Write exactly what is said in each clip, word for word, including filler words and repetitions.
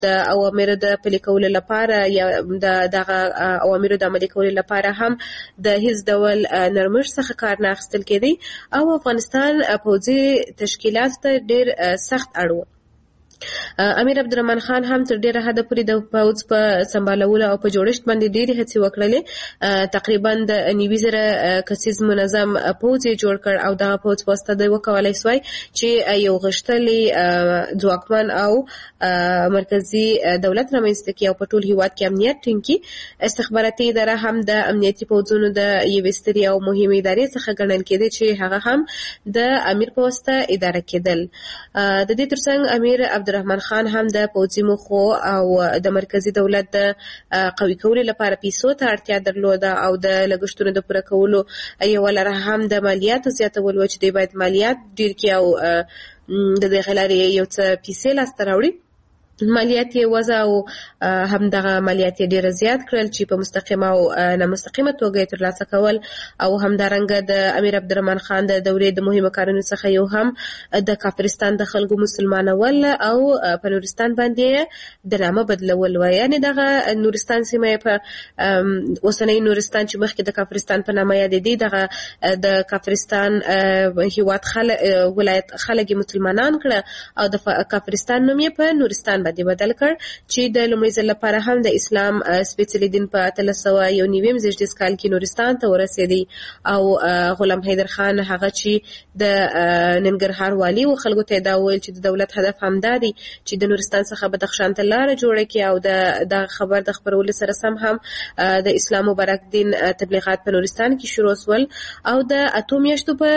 د اوامرو د پلي کولو لپاره یا د دغه اوامرو د عملي کولو لپاره هم د هیڅ ډول نرمښت څخه کار نه اخیستل کېدی او افغانستان پوځي تشکیلات ته ډېر سخت اړ و. امیر عبدالرحمن خان هم تر ډیره حده پورې د پوځ په سمبالولو او په جوړښت باندې ډېرې هڅې وکړلې. تقریبا د نوي زره کسیز منظم پوځ یې جوړ کړ او دغه پوځ په واسطه دوی وکولی سوای چې یو غښتلی ځواکمن او مرکزي دولت رامنځته کړي او په ټول هیواد کې امنیت ټینګ کړي. استخباراتي اداره هم د امنیتي پوځونو د یوې سترې او مهمې ادارې څخه ګڼل کېدې چې هغه هم د امیر په واسطه اداره کېدل. د دې ترڅنګ امیر عبدالرحمن خان هم د پوځي موخو او د مرکزي دولت د قوي کولو لپاره پیسو ته اړتیا درلوده او د لګښتونو د پوره کولو یوه لاره هم د مالیاتو زیاتول و چې دوی باید مالیات ډېر کړي او د دغې لارې یو څه پیسې لاسته راوړي. مالیات یې وضع او هم دغه مالیات یې ډېر زیات کړل چې په مستقیمه او نامستقیمه توګه یې ترلاسه کول او همدارنګه د امیر عبدالرحمن خان د دورې د مهمو کارونو څخه یو هم د کافرستان د خلکو مسلمانول او په نورستان باندې د نامه بدلول و. یعنې دغه نورستان سیمه یې په اوسنۍ نورستان چې مخکې د کافرستان په نامه یادېدی دغه د کافرستان هیواد ولایت خلک مسلمانان کړه او د کافرستان نوم یې په نورستان باندې بدل کړ چې د لومړي ځل لپاره هم د اسلام سپېڅلي دین په اتلس سوه یو نوي زېږدیز کال کې نورستان ته ورسېدی او غلام حیدر خان هغه چې د ننګرهار والي و خلکو ته دا وویل چې د دولت هدف همدا دی چې د نورستان څخه بدخشان ته لاره جوړه کړي او د دغه خبر د خپرولو سره سم هم د اسلام مبارک دین تبلیغات په نورستان کې شروع شول او د اتو میاشتو په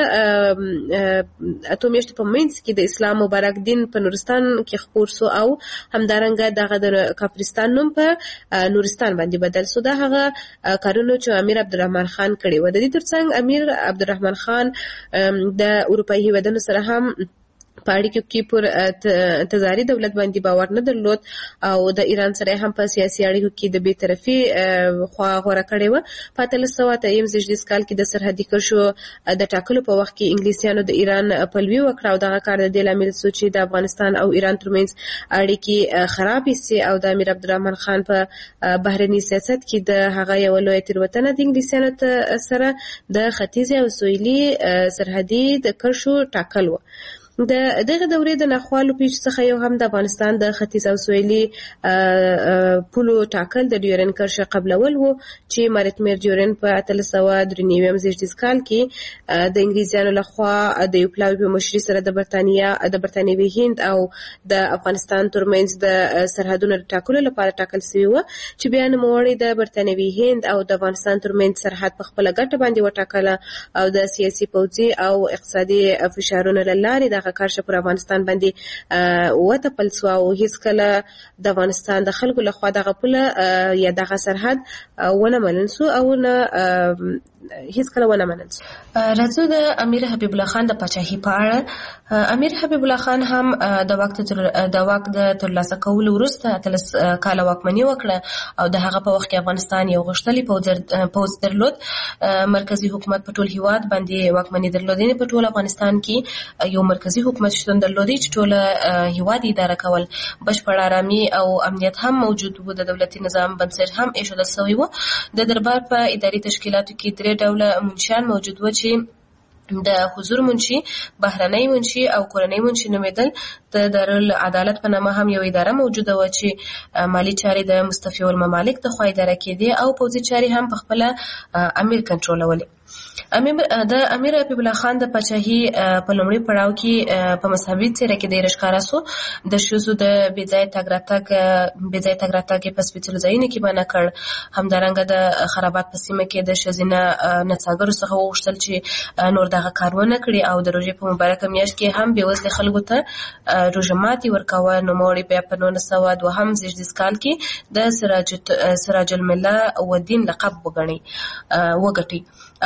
اتو میاشتو په منځ کې د اسلام مبارک دین په نورستان کې خپور سو او همدارنګه دغه د کافرستان نوم په نورستان باندې بدل سو. دا هغه کارونه چې امیر عبدالرحمن خان کړي و. د دې ترڅنګ امیر عبدالرحمن خان د اروپایي هیوادونو سره هم په اړیکو کې پر تزاري دولت باندې باور نه درلود او د ایران سره هم په سیاسي اړیکو کې د بې طرفي خوا غوره کړې وه. په اتلس سوه اته یم زېږدیز کال کې د سرحدي کرښو د ټاکلو په وخت کې انګلیسیانو د ایران پلوي وکړه او دغه کار د دې لامل سو چې د افغانستان او ایران ترمنځ اړیکې خرابې سي او د امیر عبدالرحمن خان په بهرني سیاست کې د هغه یوه لویه تېروتنه د انګلیسیانو سره د ختیځې او سویلي سرحدي د کرښو ټاکل و. د دغه دورې د ناخوالو پیښو څخه یو هم د افغانستان د ختیځ او سویلي پولو ټاکل د ډیورن کرښه قبلول و چې مارټمیر ډیورن په اتلس سوه درې نوي زېږدیز کال کې د انګلیسیانو لخوا د یو پلاوي په مشرۍ سره د برتانیا د برتانیوي هند او د افغانستان ترمنځ د سرحدونو د ټاکلو لپاره ټاکل شوي و چې بیا نوموړی د برتانیوي هند او د افغانستان ترمنځ سرحد په خپله ګټه باندې وټاکله او د سیاسي پوځي او اقتصادي فشارونو له لارې دغه کارشه پر افغانستان باندې وتپل سوه او هیڅکله د افغانستان د خلکو لخوا دغه پوله یا دغه سرحد ونه منل سو او نه هیڅکله ونه منل سو. راځو د امیر حبیب الله خان د پاچاهۍ په اړه. امیر حبیب الله خان هم د واک د واک د ترلاسه کولو وروسته اتلس کاله واکمني وکړه او د هغه په وخت کې افغانستان یو غښتلی پوځ درلود. مرکزي حکومت په ټول هیواد باندې واکمني درلودنې په ټول افغانستان کې یو مرکزي حکومت شتون درلودی چې ټوله هیواد اداره کول. بشپړ آرامي او امنیت هم موجود و. د دولتي نظام بنسټ هم ایښودل سوی و. د دربار په اداري تشکیلاتو کې درې ډوله منشیان موجود و چې د حضور منشي، بهرنۍ منشي او کورنۍ منشي نومېدل. د دارالعدالت په نامه هم یو اداره موجوده وه چې مالي چارې د مستفیو الممالک د خوا اداره کېدې او پوځي چارې هم په خپله امیر کنټرولولې. د امیر حبیب الله خان د پاچاهۍ په لومړي پړاو کې په مذهبي څېره کې ډېره ښکاره سو. د ښځو د بې ځایه تګ راتګ بې ځایه تګ راتګ یې په سپېڅلو ځایونو کې منع کړ. همدارنګه د خرابات په سیمه کې د ښځینه نڅاګرو څخه وغوښتل چې نور دغه کار ونه کړي او د روژې په مبارکه میاشت کې هم بېوزلې خلکو ته روژه ماتې ورکوه. نوموړی بیا په نولس سوه دوهم زېږدیز کال کې د سراج سراج المله ودین لقب وګڼي وګټي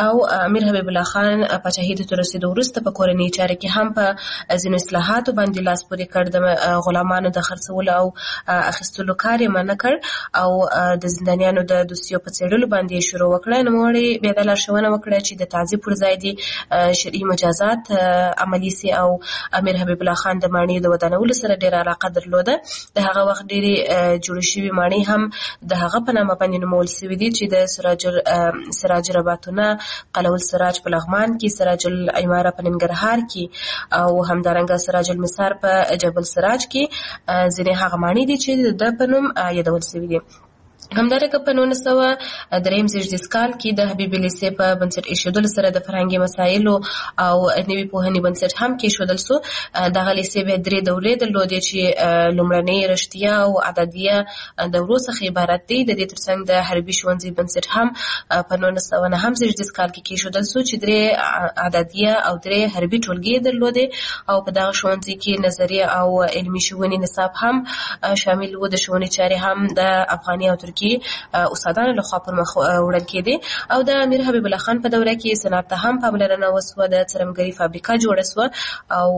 او امیر حبیب الله خان پاچاهي ته رسیدو وروسته په کورنۍ چارو کې هم په ځینو اصلاحاتو باندې لاس پورې کړ. د غلامانو د خرڅولو او اخیستلو کار یې منع کړ او د زندانیانو د دوسیو په څېړلو باندې شروع وکړه. نوموړي بیا د لارښوونه وکړه چې د تعذیب پر ځای دي شرعي مجازات عملي سي او امیر حبیب الله خان د ماڼۍ د ودانولو سره ډېره علاقه درلوده. د هغه وخت ډېرې جوړې شوي ماڼۍ هم د هغه په نامه باندې نومول سوي دي چې د سراج سراج رباطونه، قلعه السراج په لغمان کې، سراج العماره په ننګرهار کې او همدارنګه سراج المسار په جبل سراج کې ځینې هغه ماڼۍ دي چې د په نوم یادول سوي دي. همدارنګه په نولس سوه دریم زېږدیز کال کې د حبیب لیسې په بنسټ ایښودلو سره د فرهنګي مسایلو او نوي پوهنې بنسټ هم کېښودل سو. دغه لیسې بیا درې دورې درلودې چې لومړنۍ رښتیا او اعدادیه دورو څخه عبارت دی. د دې ترڅنګ د حربي ښوونځي بنسټ هم په نولس سوه نهم زېږدیز کال کې کېښودل سو چې درې اعدادیه او درې حربي ټولګې درلودې او په دغه ښوونځي کې نظریه او علمي ښوونې نصاب هم شامل و. د ښوونې چارې هم د افغاني او ترکي استادانو لخوا پر مخ وړل کېدې او د امیر حبیب الله خان په دوره کې صنعت ته هم پاملرنه وسوه. د څرمګرۍ فابریکه جوړه سوه او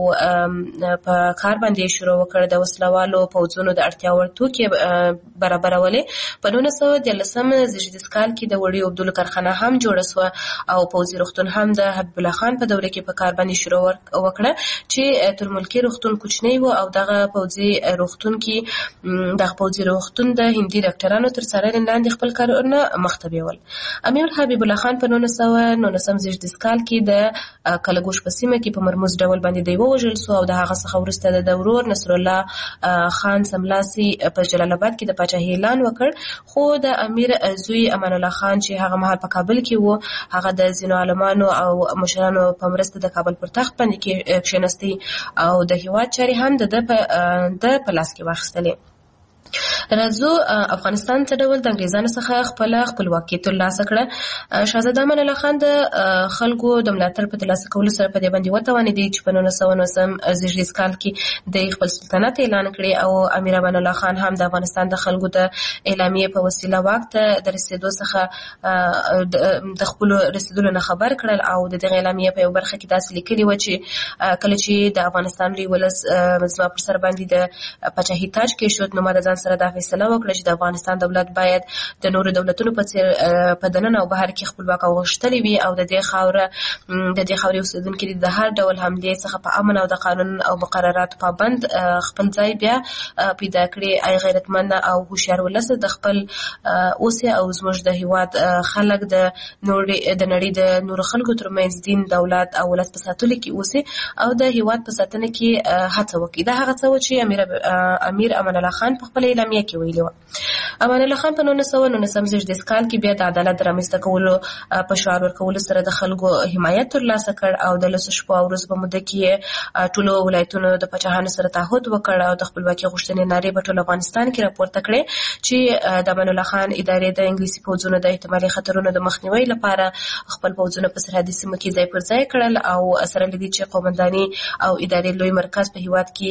په کار باندې شروع وکړ. د وسلوالو پوځونو د اړتیا وړ توکي برابرولې. په نولس سوه دیارلسم زېږدیز کال کې د وړیو اوبدلو کارخانه هم جوړه سوه او پوځي روغتون هم د حبیب الله خان په دوره کې په کار باندې شروع وکړه چې تر ملکي روغتون کوچنی و او دغه پوځي روغتون کې دغه پوځي روغتون د هندي ډاکټرانو تر څارنې لاندې خپل کارونه مخته بیول. امیر حبیب الله خان په نولس سوه نولسم زېږدیز کال کې د کلګوش په سیمه کې په مرموز ډول باندې دی ووژل سو او د هغه څخه وروسته د ورور نصرالله خان سملاسي په جلال آباد کې د پاچاهۍ اعلان وکړ. خو د امیر زوی امان الله خان چې هغه مهال په کابل کې و، هغه د ځینو عالمانو او مشرانو په مرسته د کابل پر تخت باندې کښېنستی او د هېواد چارې هم د ده په لاس کې واخیستلې. راځو افغانستان څه ډول د انګریزانو څخه خپله خپلواکي ترلاسه کړه. شهزاده امان الله خان د خلکو د ملاتړ په ترلاسه کولو سره په دې باندې وتوانېدی چې په نولس سوه نولسم زېږدیز کال کې د خپل سلطنت اعلان کړي او امیر امان الله خان هم د افغانستان د خلکو د اعلامیې په وسیله واک ته د رسېدو څخه د خپلو رسېدلو نه خبر کړل او د دغې اعلامیې په یو برخه کې داسې لیکلي وه چې کله چې د افغانستان لوی ولس زما پر سر باندې د پاچاهي تاج کېښود نو ما د ځان سره دا فیصله وکړه چې د افغانستان دولت باید د نورو دولتونو په څېر په دننه او بهر کې خپلواک او غښتلی وي او د دې خاوره د دې خاورې اوسېدونکي د هر ډول حملې څخه په امن او د قانون او مقرراتو پابند خپل ځای بیا پیدا کړي. ای غیرتمند او هوښیار ولس د خپل اوسې او زموږ د هېواد خلک د د نړۍ د نورو خلکو ترمنځ دین، دولت او ولس په ساتلو کې اوسي او د هېواد په ساتنه کې هڅه وکړي. دا هغه څه و چې امیر امیر امان الله خان په خپله اعلامیه کې ویلي وه. امان الله خان په نولس سوه نولسم زېږدیز کال کې بیا د عدالت د رامنځته کولو په شعار ورکولو سره د خلکو حمایت ترلاسه کړ او د لسو شپو او ورځو په موده کې ټولو ولایتونو د پاچاهانو سره تعهد وکړ او د خپلواکۍ غوښتنې نارې په ټول افغانستان کې راپورته کړې چې د امان الله خان ادارې د انګلیسي پوځونو د احتمالي خطرونو د مخنیوي لپاره خپل پوځونه په سرحدي سیمو کې ځای پر ځای کړل او سره له دې چې قومنداني او ادارې لوی مرکز په هېواد کې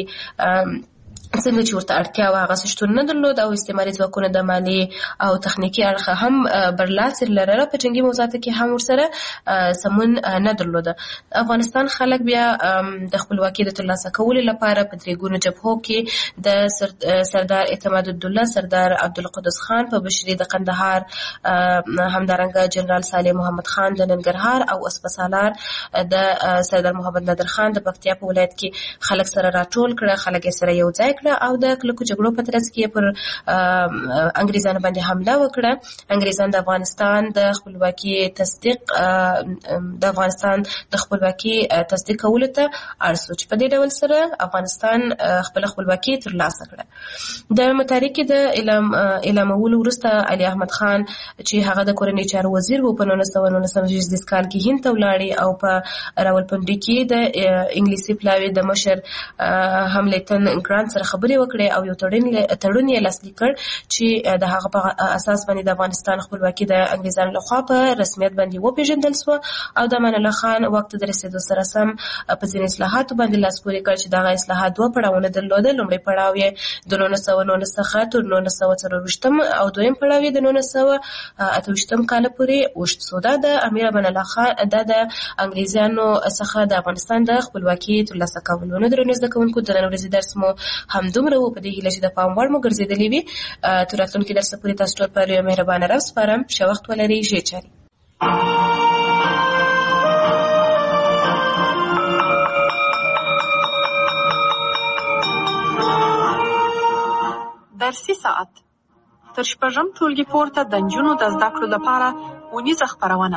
څنګه چې ورته اړتیا وه هغسې شتون نه درلود او استعماري ځواکونه د مالي او تخنیکي اړخه هم برلاسي لرله. په جنګي موضوعاتو کې هم ورسره سمون نه درلوده. افغانستان خلک بیا د خپلواکۍ د ترلاسه کولو لپاره په درې ګونو جبهو کې د سردار اعتماد الدوله، سردار عبدالقدوس خان په بشري د قندهار، همدارنګه جنرال صالح محمد خان د ننګرهار او اسپسالار د سردار محمد نادر خان د پکتیا په ولایت کې خلک سره راټول کړه. خلک یې سره یو ځای او د کلکو جګړو په ترڅ کې پر انګریزانو باندې حمله وکړه. انګریزان د افغانستان د خپلواکۍ تصدیق د افغانستان د خپلواکۍ تصدیق کولو ته اړ شو چې په دې ډول سره افغانستان خپل خپلواکۍ ترلاسه کړه. د متارکې د اعلام اعلامولو وروسته علي احمد خان چې هغه د کورنۍ چارو وزیر و په نولس سوه نولسم زېږدیز کال کې هند ته ولاړې او په راولپنډي کې د انګلیسي پلاوي د مشر حملتن ګرانت سره خبرې وکړې او یو تړون تړون یې لاسلیک کړ چې د هغه په اساس باندې د افغانستان خپلواکي د انګریزانو لخوا په رسمیت باندې وپیژندل شو او د امان الله خان وخت د رسیدو سره سم په ځینې اصلاحاتو باندې لاس پورې کړ چې دغه اصلاحات دوه پړاوونه درلودل. لومړی پړاو یې د نولس سوه نولس څخه تر نولس سوه څلرویشتم او دویم پړاو یې د نولس سوه اته ویشتم کال پورې اوږد شو. دا د امیر امان الله خان دا د انګریزانو څخه د افغانستان د خپلواکي ترلاسه کولو. نو درنو زده کوونکو د نن ورځې درس مو همدومره و. په دې هیله چې د پام وړ مو ګرځېدلی وي. تر راتلونکي درس پورې تاسو ټول پر یو مهربانه رب سپارم. ښه وخت ولرئ. ښې چارې. درسي ساعت تر شپږم ټولګي پورته د نجونو د زده کړو لپاره اونیزه خپرونه.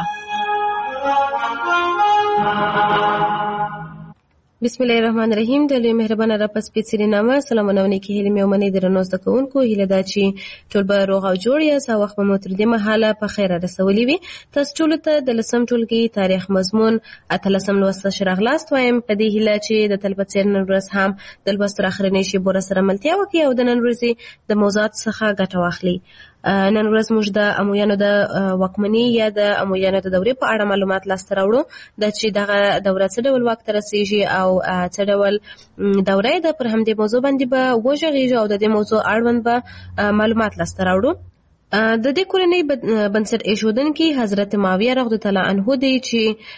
بسم الله الرحمن الرحیم. د لوی مهربانه رب په سپېڅلي نامه سلامونه او نیکې هیلې مې ومنئ. درنو زده کوونکو، هیله ده چې ټول به روغ او جوړ یاست او وخت به مو تر دې مهاله په خیره رسولی وي. تاسو ټولو ته د لسم ټولګي تاریخ مضمون اتلسم لوست ښه راغلاست وایم په دې هیله چې د تل په څېر نن ورځ هم د لوست تر اخرنۍ شېبو راسره ملتیا وکړي او د نن ورځې د موضوعاتو څخه ګټه واخلي. نن ورځ موږ د امویانو د واکمنۍ یا د امویانو د دورې په اړه معلومات لاسته راوړو. د چې دغه دوره څه ډول واک ته رسیږي او څه ډول دوره ده، پر همدې موضوع باندې به وغږیږو او د دې موضوع اړوند به معلومات لاسته راوړو. د دې کورنۍ بنسټ ایښودونکي حضرت معاویه رضی الله عنه دی چې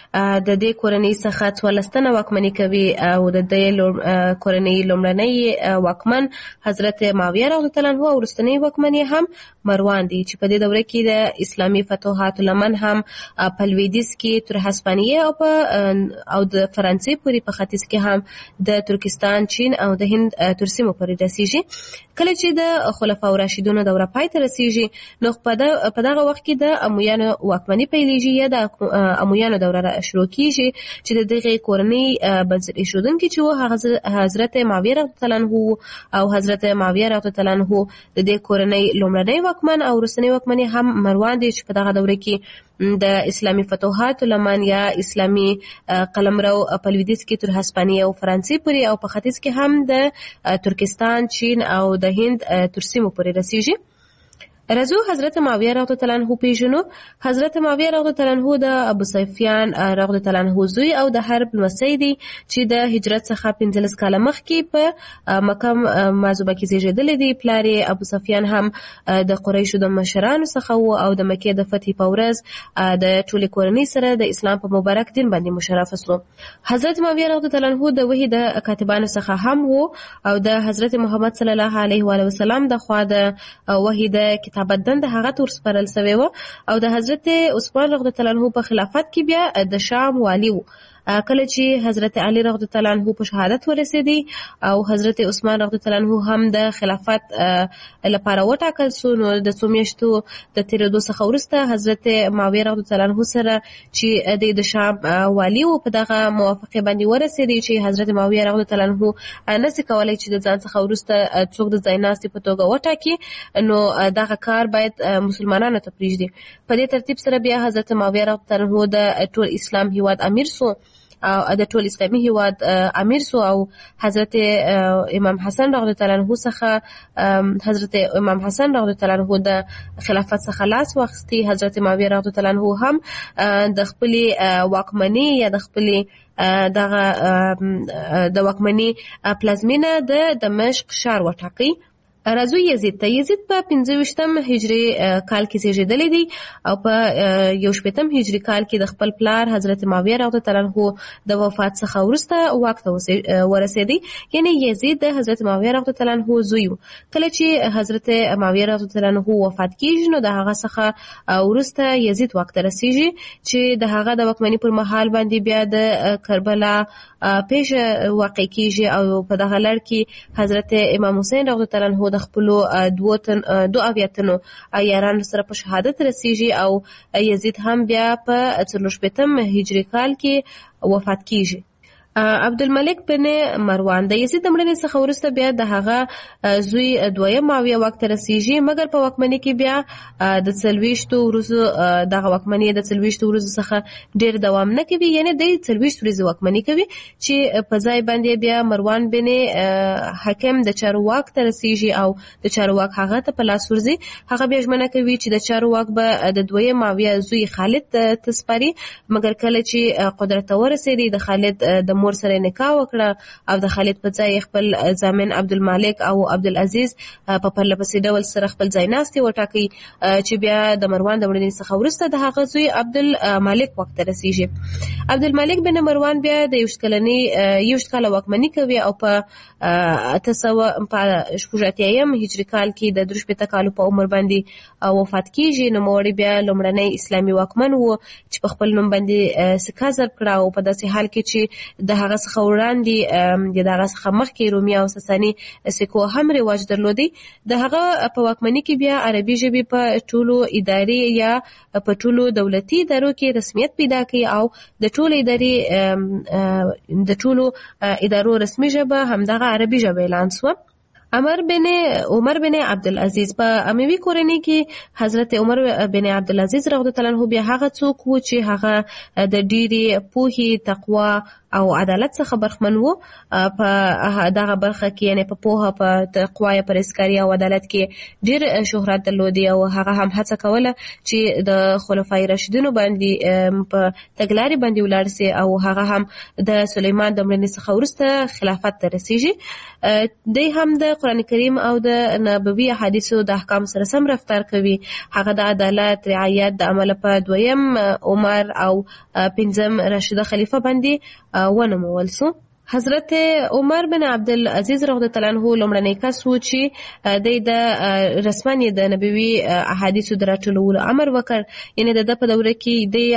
د دې کورنۍ څخه څوارلس تنه واکمني کوي او د دې کورنۍ لومړنی واکمن حضرت معاویه رضی الله عنه او وروستنی واکمن هم مروان دی چې په دې دوره کې د اسلامي فتوحاتو لمن هم په لویدیځ کې تر هسپانیې او په او د فرانسې پورې په ختیځ کې هم د ترکستان، چین او د هند تر سیمو پورې رسیږي. کله چې د خلفاء راشدینو دوره پای ته رسیږي نو په دغه وخت کې د امویانو واکمني پیلېږي یا د امویانو دوره شروع کیږي چې د دغه کورنۍ بنسټ ایښودونکي چې و حضرت معاویه رضی الله عنه او حضرت معاویه رضی الله عنه د دې کورنۍ لومړنی واکمن او وروستنی واکمن هم مروان دی چې په دغه دوره کې د اسلامي فتوحاتو لمن یا اسلامي قلمرو په لویدیځ کې تر هسپانیې او فرانسې پورې او په ختیځ کې هم د ترکستان، چین او د هند تر سیمو پورې رسیږي. رضو حضرت معاویه رضی الله عنه پیژنو. حضرت معاویه رضی الله عنه د ابو سفیان رضی الله عنه زوی او د حرب لمسی دی چې د هجرت څخه پنځلس کاله مخکې په مکه معظمه کې زیږېدلی دی. پلار یې ابو سفیان هم د قریشو د مشرانو څخه و او د مکې د فتح په ورځ د ټولې کورنۍ سره د اسلام په مبارک دین باندې مشرف شو. حضرت معاویه رضی الله عنه د وحی د کاتبانو څخه هم و او د حضرت محمد صلی الله علیه و وسلم د خوا د وحی د بدن د هغه تور سپارل شوی و او د حضرت عثمان رضی الله عنه په خلافت کې بیا د شام والی و. کله چې حضرت علی رضی الله عنه په شهادت ورسېدی او حضرت عثمان رضی الله عنه هم د خلافت لپاره وټاکل شو نو د څو میاشتو د تیرېدو څخه وروسته حضرت معاویه رضی الله عنه سره چې د شام والی و په دغه موافقه باندې ورسېدی چې حضرت معاویه رضی الله عنه نشي کولای چې د ځان څخه وروسته څوک د ځایناستي په توګه وټاکي، نو دغه کار باید مسلمانانو ته پرېږدي. په دې ترتیب سره بیا حضرت معاویه رضی الله عنه د ټول اسلام هیواد امیر سو او د ټول اسلامي هیواد امیر سو او حضرت امام حسن رضی الله عنه څخه حضرت امام حسن رضی الله عنه د خلافت څخه لاس واخیستی. حضرت معاویه رضی الله عنه هم د خپل واکمنۍ یا د خپل دغه د واکمنۍ پلازمینه د دمشق ښار وټاکي. راځو یزید ته. یزید په پنځه ویشتم هجري کال کې زیږېدلی دی او په یو شپېتم هجري کال کې د خپل پلار حضرت معاویه رضی الله عنه د وفات څخه وروسته واک ته ورسېدی. یعنی یزید د حضرت معاویه رضی الله عنه زوی و. کله چې حضرت معاویه رضی الله عنه وفات کیږي نو د هغه څخه وروسته یزید واک ته رسیږي چې د هغه د واکمنۍ پر مهال باندې بیا د کربلا پیښه واقع کیږي او په دغه لړ کې حضرت امام حسین رضی الله عنه د خپل دوه تن دوه اویاتنو یاران سره په شهادت رسیږي او یزید هم بیا په څلور شپېتم هجري کال کې وفات کیږي. عبدالملک بن مروان د یزید د مړینې څخه وروسته بیا د هغه زوی دویم معاویه واک ته رسیږي، مګر په واکمنۍ کې بیا د څلوېښتو ورځو دغه واکمنۍ د څلوېښتو ورځو څخه ډېر دوام نه کوي، یعنې دی څلوېښت ورځې واکمني کوي چې په ځای باندې بیا مروان بن حکم د چارو واک ته رسیږي او د چارو واک هغه ته په لاس ورځي. هغه بیا ژمنه کوي چې د چارو واک به د دویم معاویه زوی خالد ته سپاري، مګر کله چې قدرت ته ورسېدی د خالد د مور سره نکاح وکړه او د خالد په ځای خپل ضامن عبدالمالک او عبدالعزیز په پرله پسې ډول سره خپل ځای ناستې وټاکي چې بیا د مروان د مړینې څخه وروسته د هغه زوی عبدالمالک واک ته رسیږي. عبدالمالک بن مروان بیا د یوشت کلنۍ یوشت کاله واکمني کوي او په اته سوه په شپږ اتیایم هجري کال کې د درې شپېته کالو په عمر باندې وفات کیږي. نوموړی بیا لومړنی اسلامي واکمن و چې په خپل نوم باندې سکه ضرب کړه او په داسې حال کې چې د هغه څخه وړاندې د هغه څخه مخکې رومي او ساساني سکو هم رواج درلودی. د هغه په واکمنۍ کې بیا عربي ژبې په ټولو اداري یا په ټولو دولتي ادارو کې رسمیت پیدا کړي او د ټولو اداري د ټولو ادارو رسمي ژبه همدغه عربي ژبه اعلان شوه. عمر بن عمر بن عبدالعزیز په اموي کورنۍ کې حضرت عمر بن عبدالعزیز رضی الله عنه بیا هغه څوک و چې هغه د ډېرې پوهې، تقوا او عدالت څخه برخمن وو. په دغه برخه کې یعنې په پوهه، په تقوا یا پرهیزګاري او عدالت کې ډېر شهرت درلودی او هغه هم هڅه کوله چې د خلفای راشدینو باندې په تګلارې باندې ولاړ سي او هغه هم د سلیمان د مړینې څخه وروسته خلافت ته رسیږي. دی هم د قرآن کریم او د نبوي احادیثو د احکام سره سم رفتار کوي. هغه د عدالت، رعایت د عمله په دویم عمر او پنځم راشده خلیفه باندې ونومول سو. حضرت عمر بن عبدالعزیز رضی الله عنه لومړنی کس و چې دی د رسما د نبوي احادیثو د راټولولو امر وکړ، یعنې د ده په دوره کې دی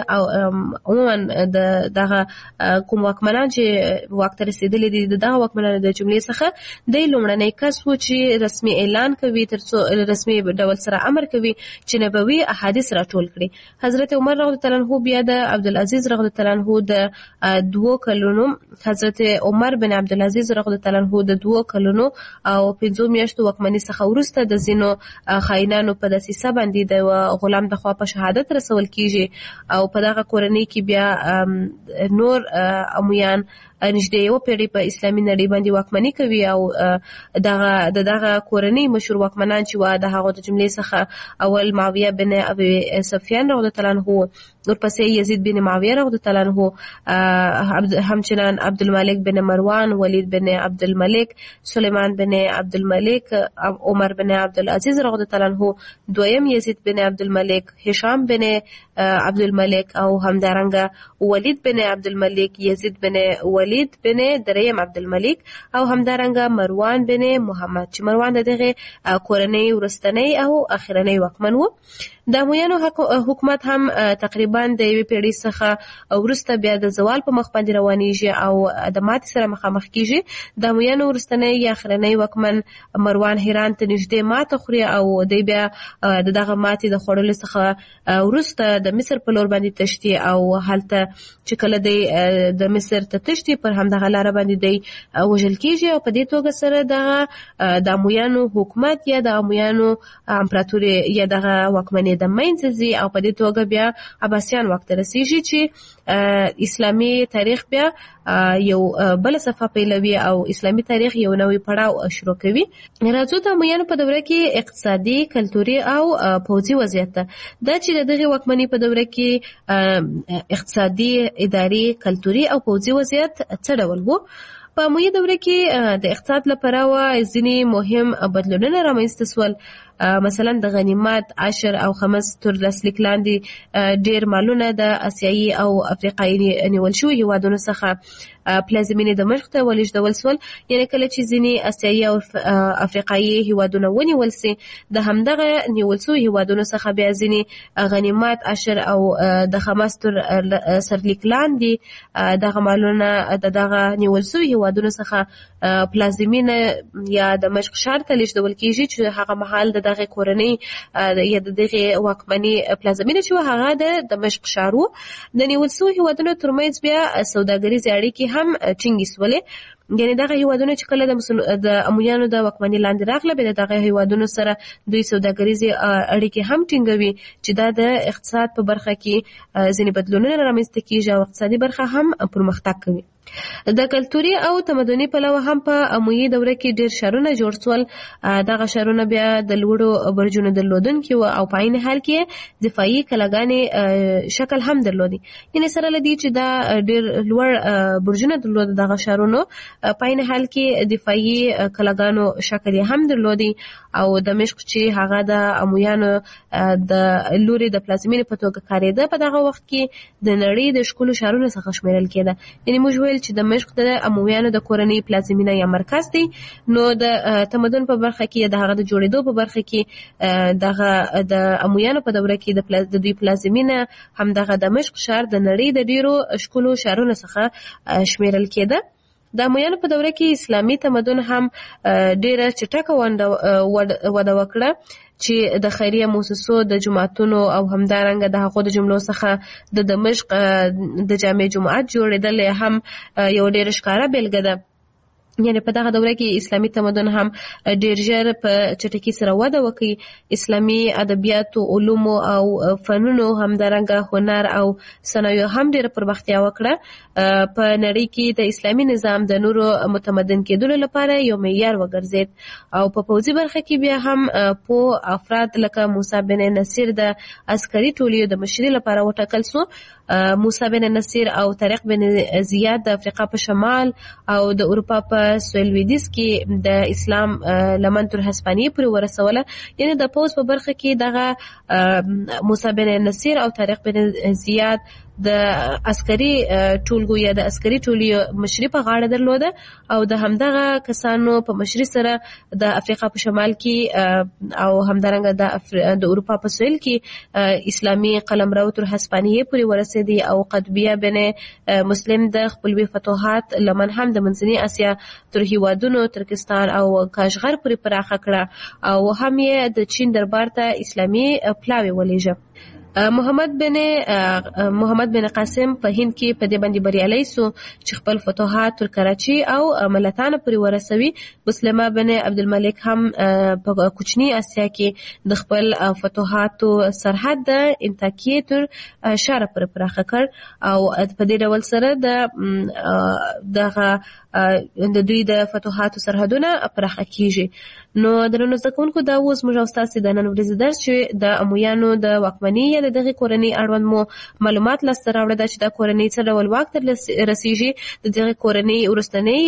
عموما د دغه کوم واکمنان چې واک ته رسېدلي دي د دغه واکمنانو د جملې څخه دی لومړنی کس و چې رسمي اعلان کوي، تر څو رسمي ډول سره امر کوي چې نبوي احادیث راټول کړي. حضرت عمر رضی الله عنه بیا د عبدالعزیز رضی الله عنه د دوو کلونو حضرت عمر بن عبدالعزیز رضی الله عنه د دوو کلونو او پنځو میاشتو واکمنۍ څخه وروسته د ځینو خاینانو په دسیسه باندې د غلام د خوا په شهادت رسول کیږي او په دغه کورنۍ کې بیا نور امویان نږدې یوه پیړۍ په اسلامي نړۍ باندې واکمني کوي او دغه د دغه کورنۍ مشهور واکمنان چې وه د هغو د جملې څخه اول معاویه بن ابي سفیان رضی الله عنه، ورپسې یزید بن معاویه رضی الله عنه، همچنان عبدالملک بن مروان، ولید بن عبدالملک، سلیمان بن عبدالملک، عمر بن عبدالعزیز رضی الله عنه، دویم یزید بن عبدالملک، هشام بن عبدالملک او همدارنګه ولید بن عبدالملک، یزید بن ولید بن دریم عبدالملک او همدارنګه مروان بن محمد چې مروان د دغه کورنۍ وروستنی او اخرنی واکمن و. د امویانو حکومت هم تقریبا د یوې پیړۍ څخه وروسته بیا د زوال په مخ باندې روانېږي او د ماتې سره مخامخ کیږي. د امویانو وروستنی یا اخرنی واکمن مروان هران ته نږدې ماته خوري او دی بیا د دغه ماتې د خوړلو څخه وروسته د مصر په لور باندې تښتي او هلته چې کله دی د مصر ته تښتي پر همدغه لاره باندې دی وژل کیږي او په دې توګه سره دغه د امویانو حکومت یا د امویانو امپراتوري یا دغه واکمني د منځه ځي او په دې توګه بیا عباسیان واک ته رسیږي چې اسلامي تاریخ بیا یو بل صفحه پیلوي او اسلامي تاریخ یو نوی پړاو شروع کوي. راځو د امویانو په دوره کې اقتصادي، کلتوري او پوځي وضعیت ته. دا چې د دغه واکمنۍ په دوره کې اقتصادي، اداري، کلتوري او پوځي وضعیت څه ډول وو؟ په امویه دوره کې د اقتصاد لپاره ځینې مهم بدلونونه رامنځته سول. مثلا د غنیمت، عشر او خمس تر لاسلیک لاندې ډیر مالونه د اسیایي او افریقایي نیول شوي هیوادونو څخه پلازمینې دمشق ته ولېږدول سول. یعنې کله چې ځینې اسیایي او افریقایي هیوادونه ونیول سي، د همدغه نیول شوي هیوادونو څخه بیا ځینې غنیمت، عشر او د خمس تر سرلیک لاندې دغه مالونه د دغه نیول شوي هیوادونو څخه پلازمینه یا دمشق ښار ته لېږدول کیږي چې هغه مهال د دغه کورنۍ یا د دغه واکمنۍ پلازمینه چې هغه د دمشق ښار و. د نیول شویو هیوادونو ترمنځ بیا سوداګریزې اړیکې هم ټینګې سولې. یعنې دغه هیوادونه چې کله د د امویانو د واکمنۍ لاندې راغله، بیا د دغه هیوادونو سره دوی سوداګریزې اړیکې هم ټینګوي چې دا د اقتصاد په برخه کې ځینې بدلونونه رامنځته کیږي او اقتصادي برخه هم پرمختګ کوي. د کلتوري او تمدني پلوه هم په امویي دوره کې ډېر ښارونه جوړ شول. دغه ښارونه بیا د لوړو برجونو درلودونکي وو او په عین حال کې دفاعي کلاګانې شکل هم درلودي. یعنې سره له دې چې دا ډېر لوړ برجونه درلود دغه ښارونو، په عین حال کې دفاعي کلاګانو شکل یې هم درلودي. او دمشق چې هغه د امویانو د لوري د پلازمینې په توګه کارېده، په دغه وخت کې د نړۍ د ښکلو ښارونو څخه شمیرل کېده. یعنې موږ ویل چې دمشق د امویانو د کورنۍ پلازمینه یا مرکز دی. نو د تمدن په برخه کې د هغه د جوړېدو په برخه کې دغه د امویانو په دوره کې د دوی پلازمینه هم دغه دمشق ښار د نړۍ د ډیرو ښکلو ښارونو څخه شمیرل کېده. د امویانو په دوره کې اسلامي تمدن هم ډیره چټکه وده وکړه چې د خیریه مؤسسو د جماعتونو او همدارنګه د هغو د جملو څخه د دمشق د جامع جماعت جوړېدل هم یو ډیره ښکاره بیلګه ده. یعنې په دغه دوره کې اسلامي تمدن هم ډیر ژر په چټکۍ سره وده وکړي. اسلامي ادبیاتو، علومو او فنونو، همدارنګه هنر او صنایعو هم ډیره پرمختیا وکړه. په نړۍ کې د اسلامي نظام د نورو متمدن کېدلو لپاره یو معیار وګرځید. او په پوځي برخه کې بیا هم په افراد لکه موسی بن نصیر د عسکري ټولیو د مشرۍ لپاره وټاکل سو. موسی بن نصیر او طارق بن زیاد د افریقا په شمال او د اروپا په سویل لویدیځ کې د اسلام لمن تر هسپانیې پورې ورسوله. یعنې د پوځ په برخه کې دغه موسی بن نصیر او طارق بن زیاد د عسکري ټولګو یا د عسکري ټولیو مشري په غاړه درلوده او د همدغه کسانو په مشري سره د افریقا په شمال کې او همدارنګه د د اروپا په سویل کې اسلامي قلمرو تر هسپانیې پورې ورسېدی. او قطبیه بن مسلم د خپلوي فتوحات لمن هم د منځنۍ اسیا تر هیوادونو ترکستان او کاشغر پورې پراخه کړه او هم یې د چین دربار ته اسلامي پلاوی ولېږه. محمد بن محمد بن قاسم په هند کې په دې باندې بریالی سو چې خپل فتوحات تر کراچي او ملتان پورې ورسوي. مسلمه بن عبدالملک هم په کوچنی اسیا کې د خپل فتوحاتو سرحد د انتاکیې تر شاره پورې پراخه کړ او په دې ډول سره د دغه د دوی د فتوحاتو سرحدونه پراخه کیږي. نو درنو زده کوونکو، دا اوس موږ او ستاسو د نن ورځې درس چې د امویانو د واکمنۍ یا د دغې کورنۍ اړوند مو معلومات لاسته راوړه دا چې دا کورنۍ څه ډول واک ته رسیږي، د دغې کورنۍ وروستنۍ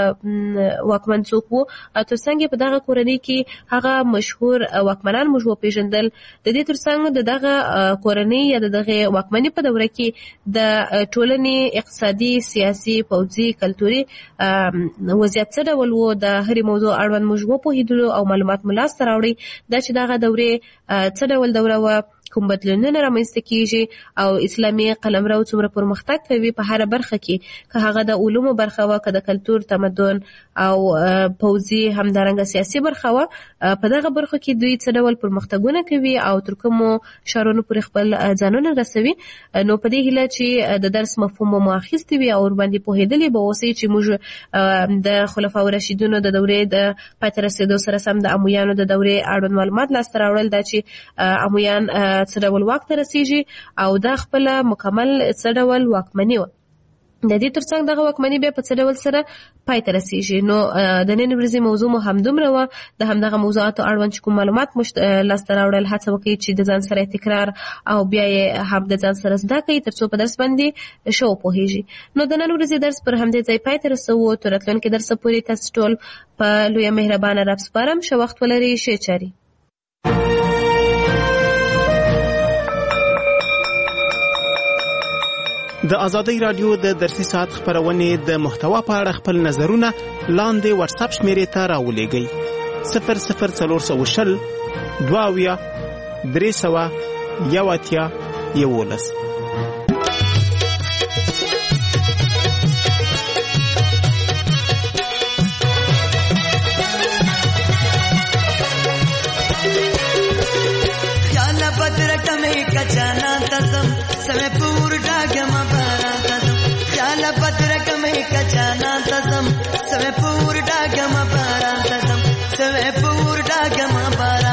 واکمن څوک وو او تر څنګ په دغه کورنۍ کې هغه مشهور واکمنان موږ وپېژندل. د دې تر څنګ د دغه کورنۍ یا د دغې واکمنۍ په دوره کې د ټولنې اقتصادي، سیاسي، پوځي، کلتوري وضعیت څه ډول وو، د هرې موضوع اړوند موږ وپوهېدلو او معلومات مو لاسته راوړئ دا چې دغه دورې څه ډول دوره وه، کوم بدلونونه رامنځته کیږي او اسلامي قلمرو څومره پرمختګ کوي په هره برخه کې، که هغه د علومو برخه وه، که د کلتور، تمدن او پوځي همدارنګه سیاسي برخه وه. په دغه برخو کې دوی څه ډول پرمختګونه کوي او تر کومو ښارونو پورې خپل ځانونه رسوي. نو په دې هیله چې د درس مفهوم مو اخیستی وي او ورباندې پوهېدلي به اوسئ چې موږ د خلفاء راشدینو د دورې د پای ته رسېدو سره سم د امویانو د دورې اړوند معلومات لاسته راوړل، دا چې امویان څه ډول واک ته رسیږي او دا خپله مکمل څه ډول واکمني وه. د دې ترڅنګ دغه واکمني بیا په څه ډول سره پای ته رسیږي. نو د نن ورځې موضوع مو همدومره وه. د همدغه موضوعاتو اړوند چې کوم معلومات مو لاسته راوړل، هڅه وکړئ چې د ځان سره تکرار او بیا یې هم د ځان سره زده کړئ تر څو په درس باندې ښه وپوهېږي. نو د نن ورځې درس پر همدې ځای پای ته رسوو. تر راتلونکي درسه پورې تاسو ټول په لویه مهربانه رب سپارم. ښه وخت ولرئ. ښې چارې. د آزادۍ رادیو د درسي ساعت خبرونې د محتوا په اړه خپل نظرونه لاندې واتساپ شمیرې ته راولېږئ: صفر صفر څلور سوه شل دوه اویا درې سوه یو اتیا یولس. خیال بدر کمی کچانا تزم سمے پور ڈاگم بارا تزم خیال بدر کمی کچانا تزم سمے پور ڈاگم بارا تزم سمے پور ڈاگم بارا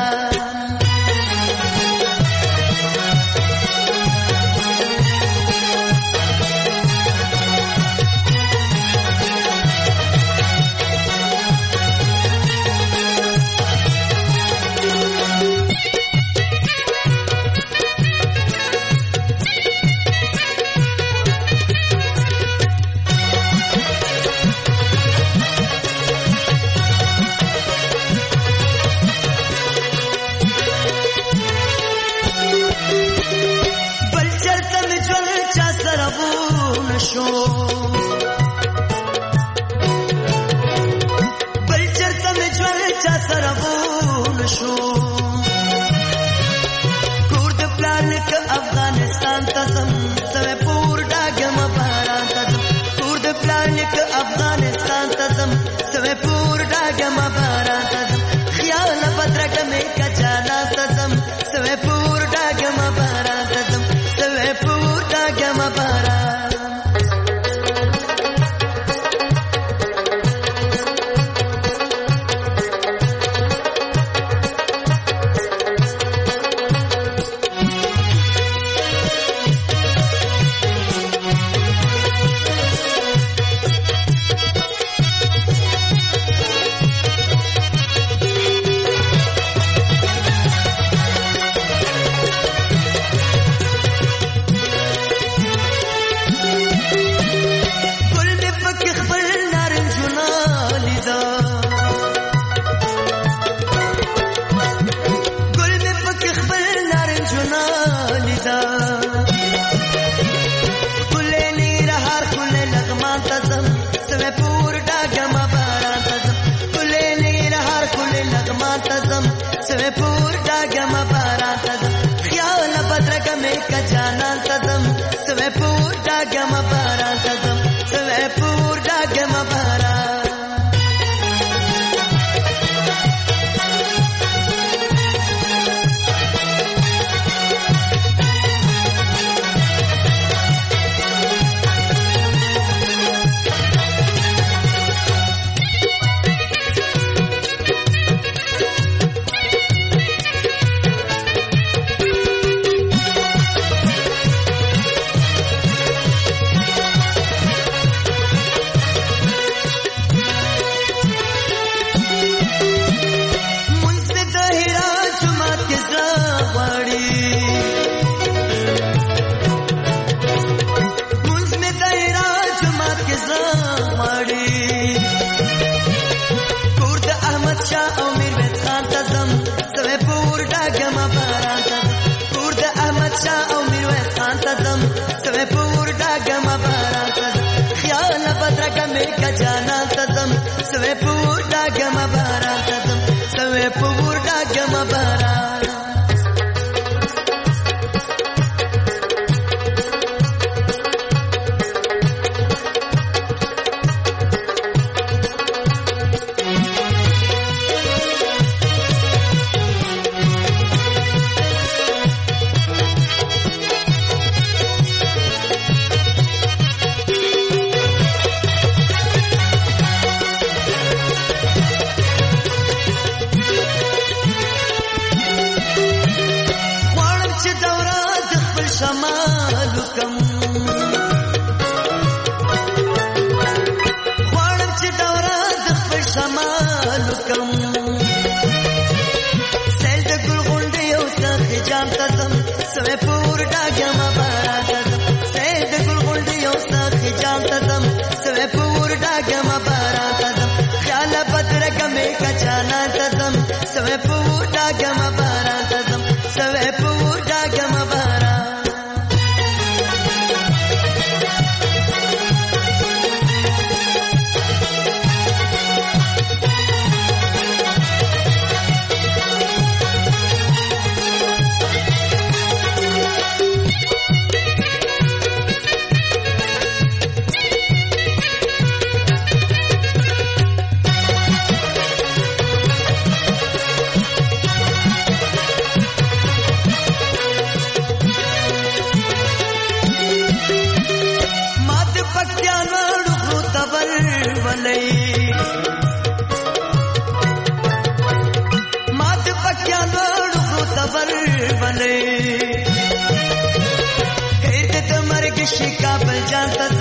افغانستان تزم سوے پور ڈاگم بارا تزم کورد پلانک افغانستان تزم سوے پور ڈاگم بارا تزم خیال بدرک میں کچانا تزم سوے پور ڈاگم بارا تزم سوے پور ڈاگم بارا سوے پور ڈاگم بارا تزم خیال بدرک میں کچانا تزم سوے پور ڈاگم بارا تزم سوے پور ڈاگم بارا سوے پور ڈاگم بارا تزم خیال بدرک میں کچانا تزم سوے پور ڈاگم بارا تزم سوے پور ڈاگم بارا سوے پور ڈاگم بارا تزم سید گل گلڈی اوستا خجام تزم سوے پور ڈاگم بارا تزم خیال بدرک میں کچانا تزم سوے پور ڈاگم بارا تزم سوے پور ڈاگم بارا बले कहते तो मर के शिका बल जानता